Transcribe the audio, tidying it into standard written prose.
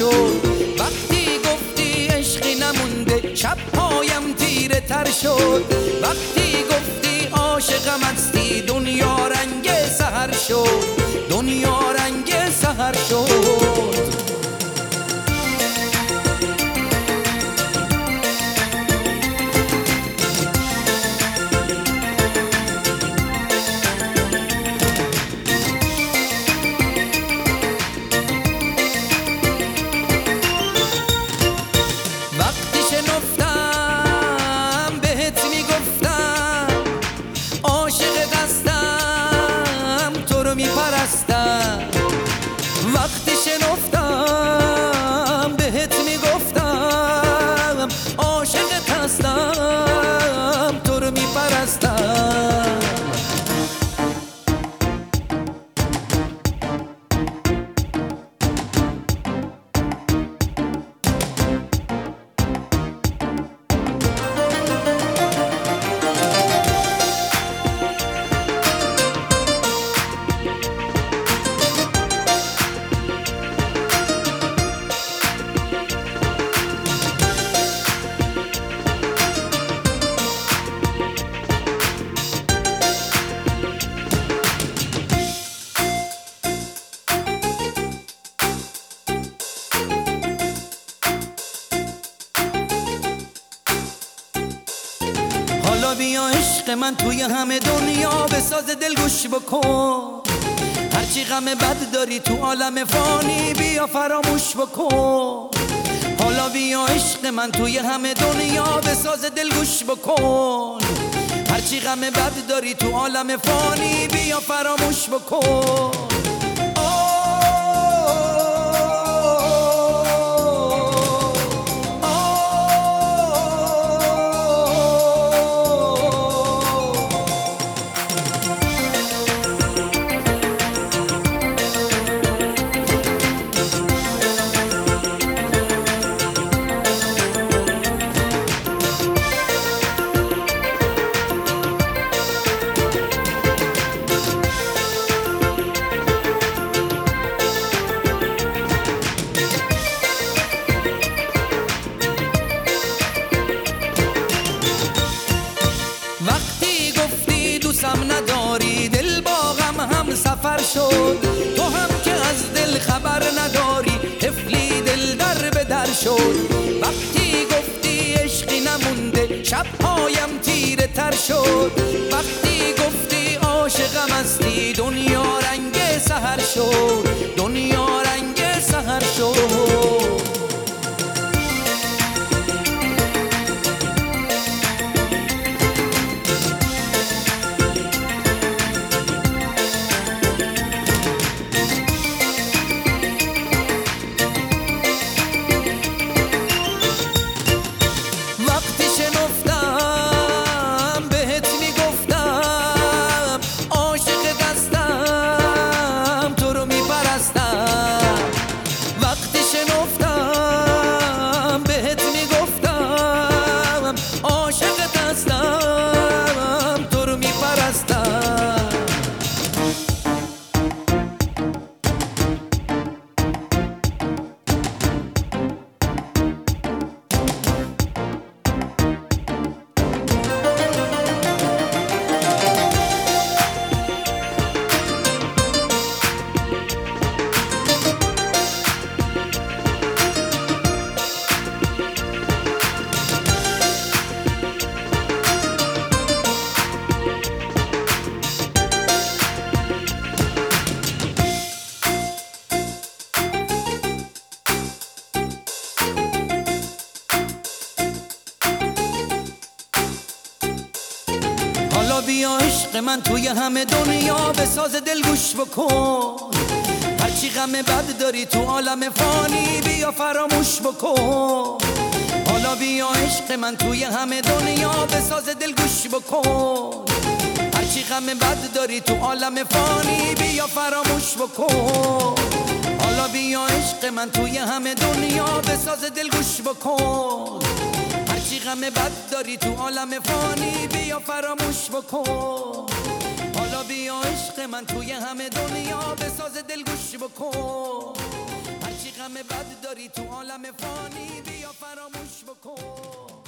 شد. وقتی گفتی عشقی نمونده شب پایم تیره تر شد. وقتی گفتی عاشقم هستی دنیا رنگ سحر شد. دنیا رنگ سحر شد. وقتی شنفتم بهت میگفتم عاشقت هستم تو رو میپرستم. حالا بیا عشق من توی همه دنیا بساز دل گوش بکن. هرچی غم بد داری تو عالم فانی بیا فراموش بکن. حالا بیا عشق من توی همه دنیا بساز دل گوش بکن. هرچی غم بد داری تو عالم فانی بیا فراموش بکن. وقتی گفتی دوستم نداری دل با غم هم سفر شد. تو هم که از دل خبر نداری طفلی دل در به در شد. وقتی گفتی عشقی نمونده شب پایم تیره تر شد. وقتی گفتی عاشقم هستی دنیا رنگ سحر شد. دنیا رنگ سحر شد. حالا بیا عشق من توی همه دنیا بساز دل گوش بکن. هرچی غم بد داری تو عالم فانی بیا فراموش بکن. حالا بیا عشق من توی همه دنیا بساز دل گوش بکن. هرچی غم بد داری تو عالم فانی بیا فراموش بکن. حالا بیا عشق من توی همه دنیا بساز دل گوش بکن. هرچی غم بد داری تو عالم فانی بیا فراموش بکن. حالا بیا عشق من توی همه دنیا بساز دل گوش بکن. هرچی غم بد داری تو عالم فانی بیا فراموش بکن